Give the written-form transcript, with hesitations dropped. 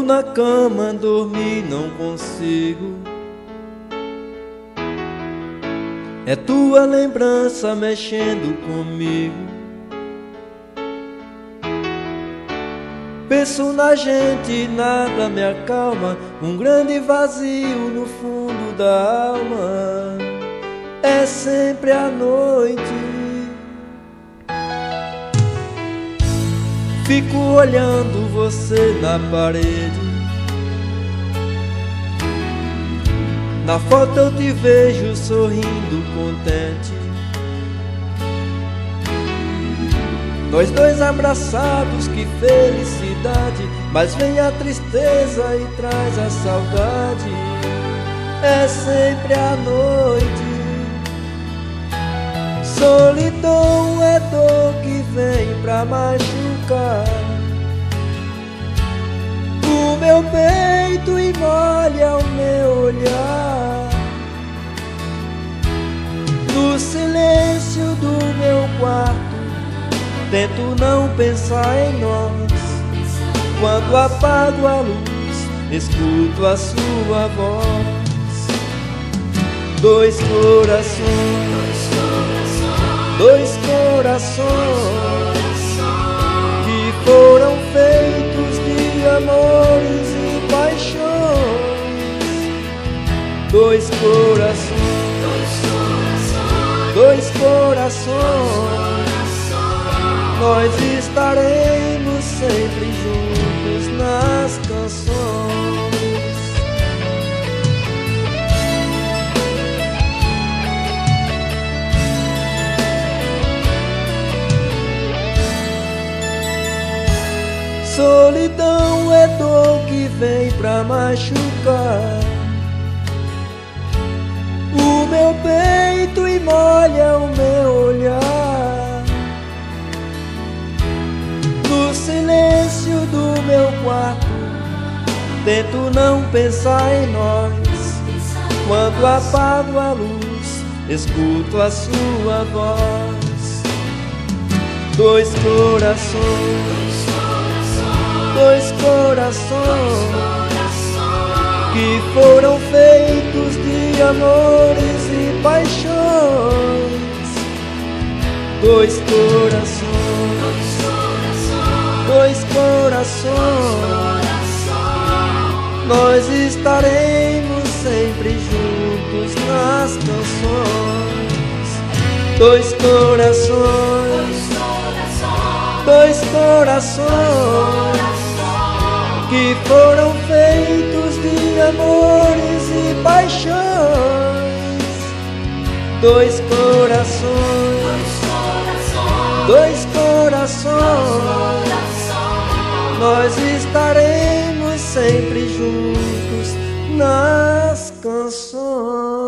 na cama, dormir não consigo. É tua lembrança mexendo comigo. Penso na gente, nada me acalma. Um grande vazio no fundo da alma. É sempre à noite. Fico olhando você na parede. Na foto eu te vejo sorrindo contente. Nós dois abraçados, que felicidade. Mas vem a tristeza e traz a saudade. É sempre à noite. Solidão é dor que vem pra machucar o meu peito e molha o meu olhar. No silêncio do meu quarto tento não pensar em nós. Quando apago a luz, escuto a sua voz. Dois corações, dois corações que foram feitos de amores e paixões. Dois corações, dois corações. Nós estaremos sempre juntos nas canções. Solidão é dor que vem pra machucar o meu peito e molha o meu olhar. No silêncio do meu quarto tento não pensar em nós. Quando apago a luz, escuto a sua voz. Dois corações, dois corações que foram feitos de amores e paixões. Dois corações, dois corações. Nós estaremos sempre juntos nas canções. Dois corações, dois corações que foram feitos de amores e paixões. Dois corações, dois corações. Nós estaremos sempre juntos nas canções.